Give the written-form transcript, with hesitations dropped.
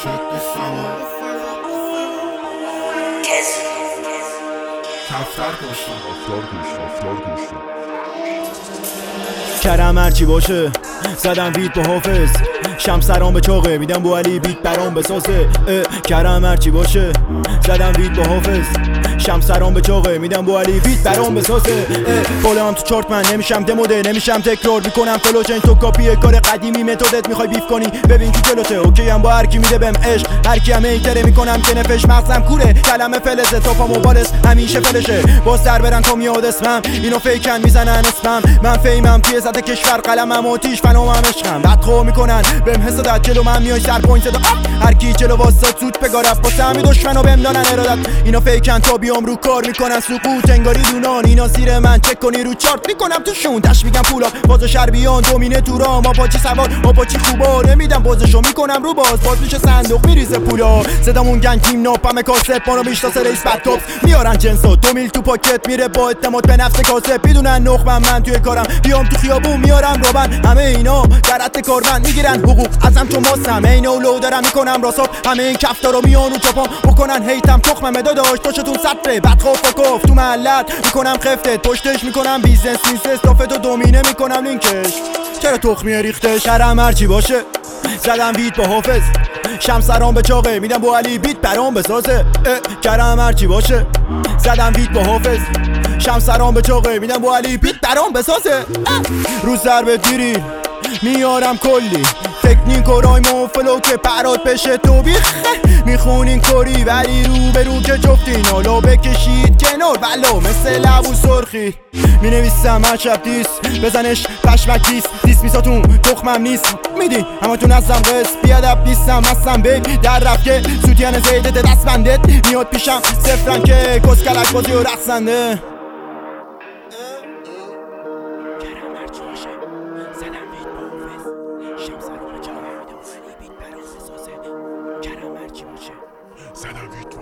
کرم هرچی باشه زدم وید با حافظ، شمسران به چاقه میدم بو علی بیت برام بسازه. کرم هرچی باشه زدم وید با حافظ، شمسران به چاقه میدم بو علی بیت برام بسازه. بالام تو چارت من نمیشم دموده، نمیشم تکرار میکنم فلوچن تو کاپیه کار قدیمی متدت میخوای بیف کنی ببین کی جلوته. اوکی ام با هر کی میده بهم عشق، هر کی هم ایتره میکنم که نفش مغزم کوره، کلمه فلزه توپا موبالس همیشه فلشه. باز در برن تا میاد اسمم اینو فیکن میزنن اسمم، من فیمم توی زده کشور قلمم آتیش فنامم عشقم. بدخو میکنن بهم حسادت جلو من میای سر پوینت صدا هر کی جلو واسه سوت بگارف واسه همین دشمنو بهم دانن ارادت. اینا فیکن تا بیام رو کار میکنن سقوط انگاری دونان، اینا زیر من چک کنی رو چارت میکنم توشون دش میگم پولا باز شربیان دومینه تو رام آپاچی سوار آپاچی خوبا نمیدم بازشو میکنم رو باز میشه صندوق میریزه پولا. صدامون گنگ تیم ناپم کاسپ ما رو میشناسه رئیس بدتوب میارن جنسا 2 میل تو پاکت میره با اعتماد به نفس کاسپ میدونن نخبم من توی کارم بیام تو خیابون میارم روبن همه اینا در حد کارمند میگیرن حقوق ازم چون ماسم اینو لو دارم میکنم راساب همه این کفتا رو میان رو چاپام بکنن هیتم تخمم داداش پشتون سطره بدخوف فکوف تو محلت میکنم خفتت پشتش میکنم بیزنس استافتو دومینه میکنم لینکش چرا تخمی ریخته. شرم هرچی باشه زدم وید با حافظ، شمسران به چاقه میدم بو علی بیت برام بسازه. کرم هرچی باشه زدم وید با حافظ، شمسران به چاقه میدم بو علی بیت برام بسازه. رو ضربه دیری میارم کلی تکنیک و رایم و فلو که پرات بشه تو بیخه میخونین کاری ولی رو به رو که جفتین حالا بکشید کنار بلا مثل لبو سرخی مینویسم هر شب دیس بزنش پشمک دیس میساتون تخمم نیست میدی همه تون ازم قص بیادب نیستم هستم بگ در رفت که سوتیان زیده دست بندت میاد پیشم صفرن که کسکلک بازی و رقصنده. زدم وید با حافظ، شمسران به چاقه میدم بو علی بیت برام بسازه. کرم هرچی باشه زدم وید